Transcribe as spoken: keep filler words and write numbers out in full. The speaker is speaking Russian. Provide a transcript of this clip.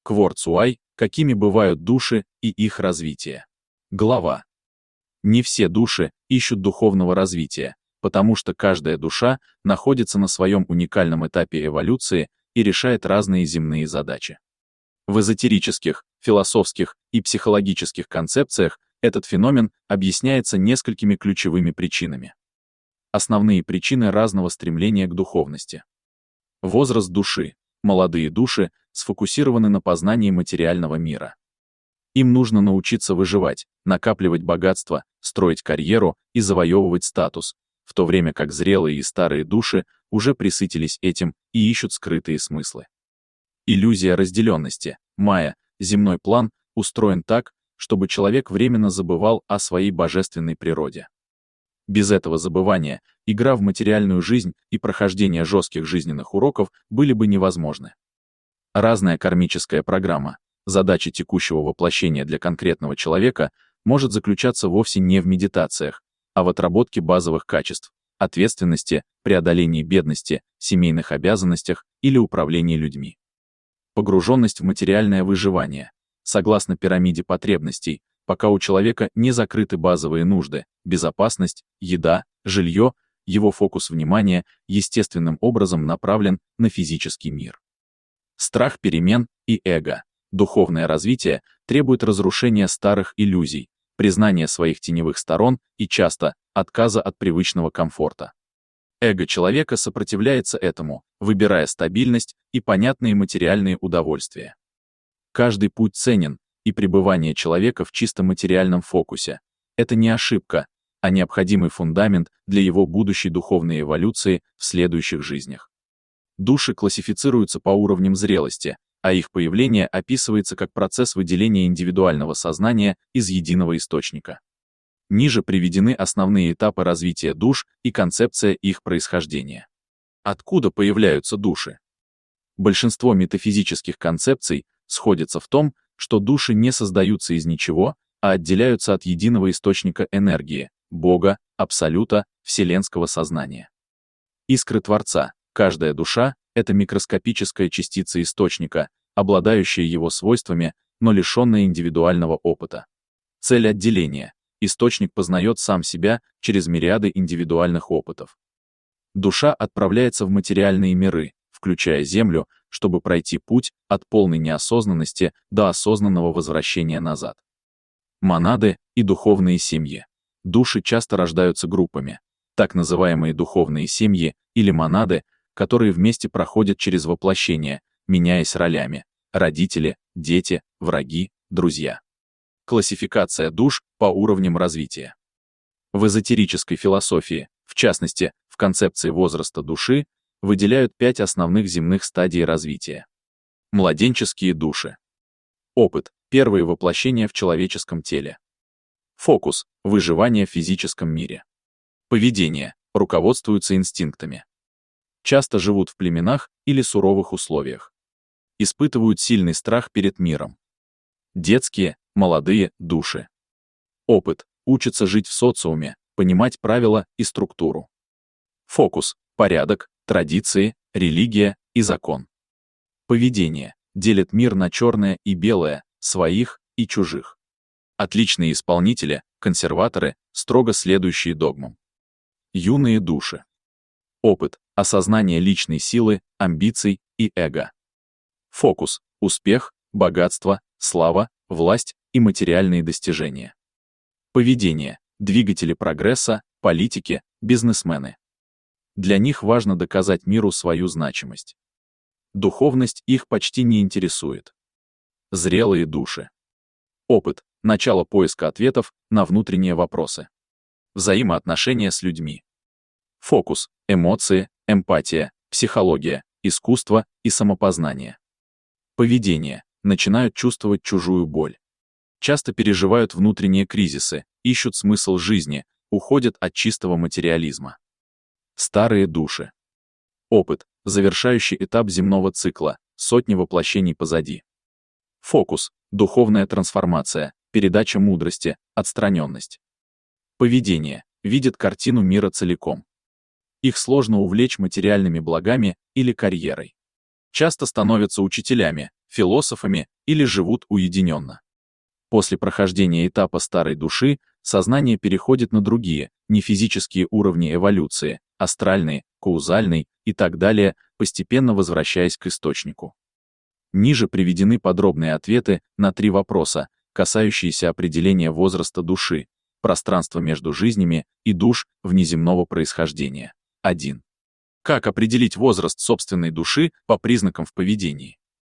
Кворцуай, какими бывают души и их развитие. Глава. Не все души ищут духовного развития, потому что каждая душа находится на своем уникальном этапе эволюции и решает разные земные задачи. В эзотерических, философских и психологических концепциях этот феномен объясняется несколькими ключевыми причинами. Основные причины разного стремления к духовности. Возраст души. Молодые души сфокусированы на познании материального мира. Им нужно научиться выживать, накапливать богатство, строить карьеру и завоевывать статус, в то время как зрелые и старые души уже пресытились этим и ищут скрытые смыслы. Иллюзия разделенности. Майя, земной план, устроен так, чтобы человек временно забывал о своей божественной природе. Без этого забывания игра в материальную жизнь и прохождение жестких жизненных уроков были бы невозможны. Разная кармическая программа, задача текущего воплощения для конкретного человека может заключаться вовсе не в медитациях, а в отработке базовых качеств, ответственности, преодолении бедности, семейных обязанностях или управлении людьми. Погруженность в материальное выживание. Согласно пирамиде потребностей, пока у человека не закрыты базовые нужды, безопасность, еда, жилье, его фокус внимания естественным образом направлен на физический мир. Страх перемен и эго. Духовное развитие требует разрушения старых иллюзий, признания своих теневых сторон и часто отказа от привычного комфорта. Эго человека сопротивляется этому, выбирая стабильность и понятные материальные удовольствия. Каждый путь ценен, и пребывание человека в чисто материальном фокусе — это не ошибка, а необходимый фундамент для его будущей духовной эволюции в следующих жизнях. Души классифицируются по уровням зрелости, а их появление описывается как процесс выделения индивидуального сознания из единого источника. Ниже приведены основные этапы развития душ и концепция их происхождения. Откуда появляются души? Большинство метафизических концепций сходятся в том, что души не создаются из ничего, а отделяются от единого источника энергии, Бога, Абсолюта, вселенского сознания. Искры Творца. Каждая душа — это микроскопическая частица источника, обладающая его свойствами, но лишенная индивидуального опыта. Цель отделения. Источник познает сам себя через мириады индивидуальных опытов. Душа отправляется в материальные миры, включая Землю, чтобы пройти путь от полной неосознанности до осознанного возвращения назад. Монады и духовные семьи. Души часто рождаются группами, так называемые духовные семьи или монады, которые вместе проходят через воплощение, меняясь ролями: родители, дети, враги, друзья. Классификация душ по уровням развития. В эзотерической философии, в частности, в концепции возраста души, выделяют пять основных земных стадий развития. Младенческие души. Опыт — первые воплощения в человеческом теле. Фокус — выживание в физическом мире. Поведение — руководствуются инстинктами. Часто живут в племенах или суровых условиях. Испытывают сильный страх перед миром. Детские, молодые души. Опыт — учатся жить в социуме, понимать правила и структуру. Фокус — порядок, традиции, религия и закон. Поведение — делит мир на черное и белое, своих и чужих. Отличные исполнители, консерваторы, строго следующие догмам. Юные души. Опыт — осознание личной силы, амбиций и эго. Фокус — успех, богатство, слава, власть и материальные достижения. Поведение — двигатели прогресса, политики, бизнесмены. Для них важно доказать миру свою значимость. Духовность их почти не интересует. Зрелые души. Опыт — начало поиска ответов на внутренние вопросы. Взаимоотношения с людьми. Фокус — эмоции, эмпатия, психология, искусство и самопознание. Поведение — начинают чувствовать чужую боль. Часто переживают внутренние кризисы, ищут смысл жизни, уходят от чистого материализма. Старые души. Опыт — завершающий этап земного цикла, сотни воплощений позади. Фокус — духовная трансформация, передача мудрости, отстраненность. Поведение — видят картину мира целиком. Их сложно увлечь материальными благами или карьерой. часто становятся учителями, философами или живут уединенно. После прохождения этапа старой души сознание переходит на другие, нефизические уровни эволюции, астральный, каузальный и так далее, постепенно возвращаясь к источнику. Ниже приведены подробные ответы на три вопроса, касающиеся определения возраста души, пространства между жизнями и душ внеземного происхождения. один. Как определить возраст собственной души по признакам в поведении?